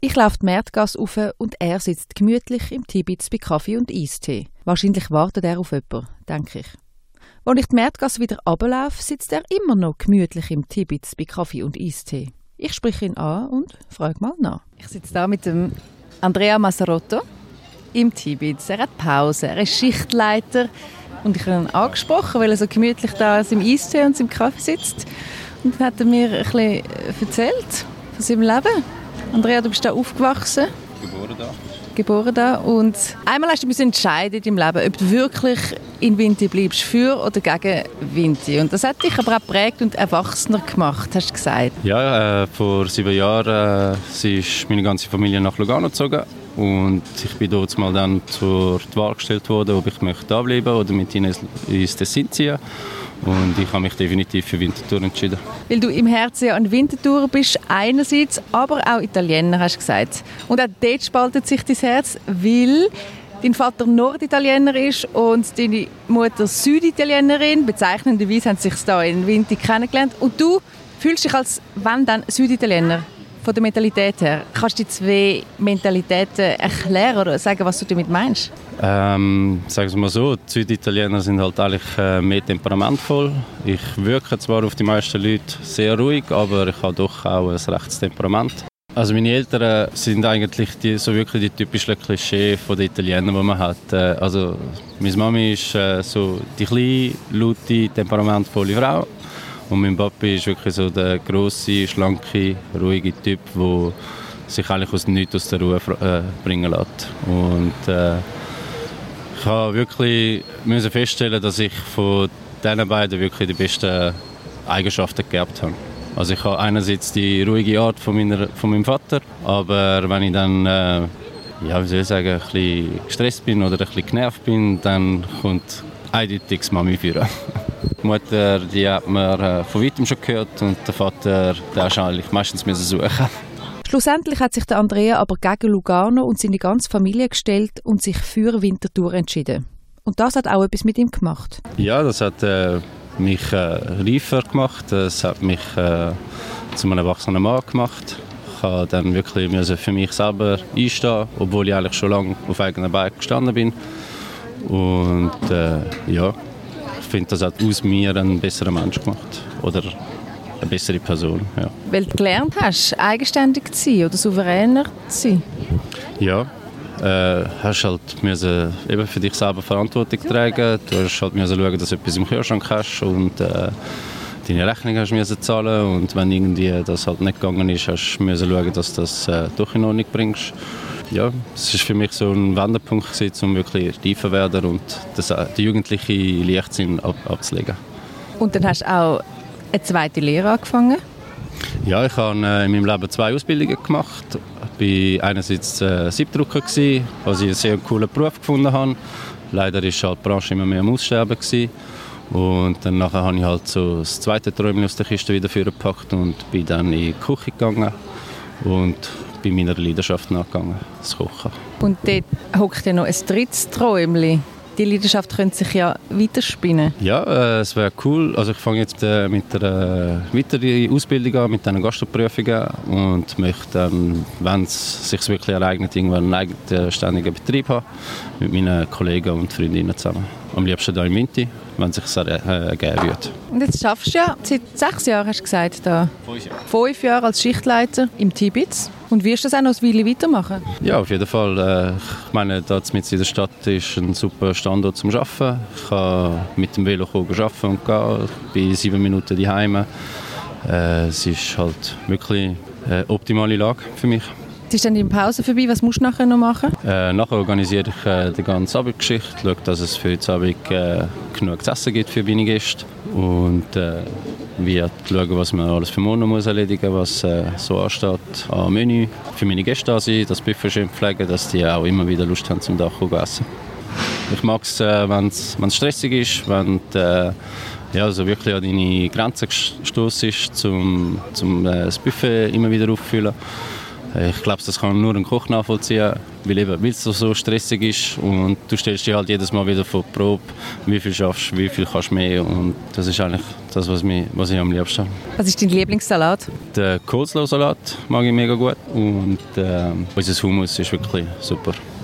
Ich laufe die Märtgasse rauf und er sitzt gemütlich im Tibitz bei Kaffee und Eistee. Wahrscheinlich wartet er auf jemanden, denke ich. Als ich die Märtgasse wieder runterlaufe, sitzt er immer noch gemütlich im Tibitz bei Kaffee und Eistee. Ich spreche ihn an und frage mal nach. Ich sitze da mit dem Andrea Massarotto im Tibitz. Er hat Pause, er ist Schichtleiter und ich habe ihn angesprochen, weil er so gemütlich da im Eistee und im Kaffee sitzt. Und dann hat er mir ein bisschen erzählt von seinem Leben. Andrea, du bist da aufgewachsen. Geboren da. Und einmal hast du entscheiden in deinem Leben, ob du wirklich in Vinti bleibst, für oder gegen Vinti. Und das hat dich aber auch geprägt und erwachsener gemacht, hast du gesagt. Ja, vor 7 Jahren ist meine ganze Familie nach Lugano gezogen. Und ich bin dort mal dann zur Wahl gestellt worden, ob ich da bleiben möchte oder mit ihnen ins Tessin ziehen. Und ich habe mich definitiv für Winterthur entschieden. Weil du im Herzen ja ein Winterthurer bist, einerseits, aber auch Italiener, hast du gesagt. Und auch dort spaltet sich dein Herz, weil dein Vater Norditaliener ist und deine Mutter Süditalienerin. Bezeichnenderweise haben sie sich da in Vinti kennengelernt. Und du fühlst dich als, wenn dann, Süditaliener. Von der Mentalität her. Kannst du die 2 Mentalitäten erklären oder sagen, was du damit meinst? Sagen wir mal so, die Süditaliener sind halt eigentlich mehr temperamentvoll. Ich wirke zwar auf die meisten Leute sehr ruhig, aber ich habe doch auch ein rechtes Temperament. Also meine Eltern sind eigentlich so wirklich die typischen Klischee von den Italienern, die man hat. Also meine Mami ist so die kleine, laute, temperamentvolle Frau. Und mein Papi ist wirklich so der grosse, schlanke, ruhige Typ, der sich eigentlich aus nichts aus der Ruhe bringen lässt. Und ich habe wirklich feststellen, dass ich von diesen beiden wirklich die besten Eigenschaften geerbt habe. Also ich habe einerseits die ruhige Art von meinem Vater, aber wenn ich dann ein bisschen gestresst bin oder ein bisschen genervt bin, dann kommt eindeutig die Mami führen. Die Mutter, die hat man von weitem schon gehört und der Vater, der ist eigentlich meistens suchen. Schlussendlich hat sich der Andrea aber gegen Lugano und seine ganze Familie gestellt und sich für Winterthur entschieden. Und das hat auch etwas mit ihm gemacht. Ja, das hat mich reifer gemacht, das hat mich zu einem erwachsenen Mann gemacht. Ich musste dann wirklich für mich selber einstehen, obwohl ich eigentlich schon lange auf eigenen Beinen gestanden bin. Und ich finde, das hat aus mir einen besseren Mensch gemacht. Oder eine bessere Person. Ja. Weil du gelernt hast, eigenständig zu sein oder souveräner zu sein? Ja. Hast halt eben für dich selber Verantwortung tragen. Du hast halt schauen, dass du etwas im Kühlschrank hast und deine Rechnung hast du zahlen. Und wenn irgendwie das halt nicht gegangen ist, hast du schauen, dass du das doch in Ordnung bringst. Ja, es war für mich so ein Wendepunkt, um wirklich reifer zu werden und den jugendlichen Leichtsinn abzulegen. Und dann hast du auch eine zweite Lehre angefangen? Ja, ich habe in meinem Leben 2 Ausbildungen gemacht. Ich war einerseits Siebdrucker, was ich einen sehr coolen Beruf gefunden habe. Leider war halt die Branche immer mehr am Aussterben. Und dann nachher habe ich halt so das zweite Träumchen aus der Kiste wieder vorgepackt und bin dann in die Küche gegangen und bei meiner Leidenschaft nachgegangen, das Kochen. Und dort hockt ja noch ein drittes Träumchen. Die Leidenschaft könnte sich ja weiterspinnen. Ja, es wäre cool. Also ich fange jetzt mit der weiteren Ausbildung an, mit diesen Gastroprüfungen und möchte dann, wenn es sich wirklich ereignet, irgendwann einen eigenständigen Betrieb haben, mit meinen Kollegen und Freundinnen zusammen. Am liebsten hier in Vinti, wenn es sich ergeben würde. Und jetzt schaffst du ja seit 6 Jahren, hast du gesagt, da. 5 Jahre als Schichtleiter im Tibitz. Und wirst du das auch noch eine Weile weitermachen? Ja, auf jeden Fall. Ich meine, hier in der Stadt ist ein super Standort zum Arbeiten. Ich kann mit dem Velo arbeiten und gehen. Ich bin 7 Minuten daheim. Es ist halt wirklich eine optimale Lage für mich. Jetzt ist dann die Pause vorbei. Was musst du nachher noch machen? Nachher organisiere ich die ganze Abendgeschichte, schaue, dass es für heute Abend genug zu essen gibt für meine Gäste und schauen, was man alles für morgen muss erledigen muss, was so ansteht am Menü. Für meine Gäste da sein, das Buffet schön pflegen, dass die auch immer wieder Lust haben zum Dach zu essen. Ich mag es, wenn es stressig ist, wenn so wirklich an deine Grenzen gestoßen ist, zum das Buffet immer wieder auffüllen. Ich glaube, das kann nur ein Koch nachvollziehen, weil es so stressig ist und du stellst dich halt jedes Mal wieder vor die Probe, wie viel schaffst du, wie viel kannst du mehr und das ist eigentlich das, was ich am liebsten habe. Was ist dein Lieblingssalat? Der Coleslaw-Salat mag ich mega gut und unser Hummus ist wirklich super.